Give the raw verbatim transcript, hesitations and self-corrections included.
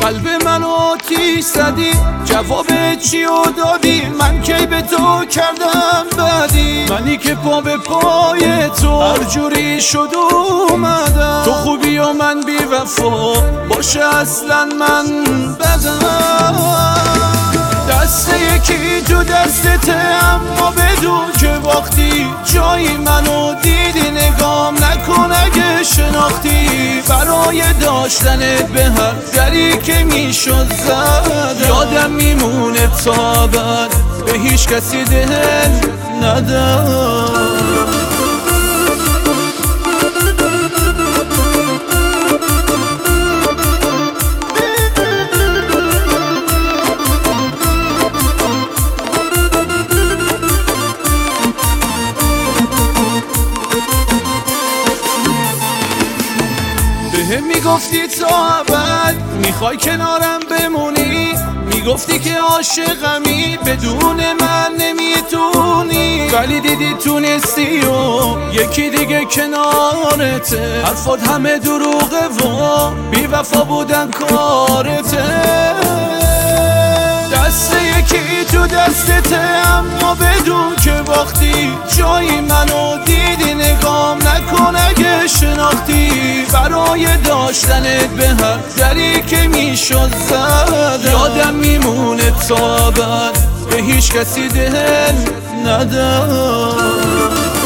قلب من آتیش زدی، جواب چی و دادی؟ من کی به تو کردم بدی؟ منی که پا به پای تو هر جوری شد اومدم. تو خوبی و من بی وفا، باشه اصلا من بدم. دست یکی تو دستته، اما بدون که وقتی جایی منو دیدی نگام نکن اگه شناختی. برای داشتنت به هر دری که میشد زدم، یادم میمونه تا بعد به هیچ کسی دل ندم. بهم میگفتی تا ابد میخوای کنارم بمونی، میگفتی که عاشقمی بدون من نمیتونی، ولی دیدی تونستی و یکی دیگه کنارته. حرفات همه دروغه و بی وفا بودن کارته. دست یکی تو دستته، اما بدون که وقتی جایی منو دیدی نگام نکن اگه شناختی. برای داشتنت به هر دری که میشد زدم، یادم میمونه تا بعد به هیچ کسی دل ندم.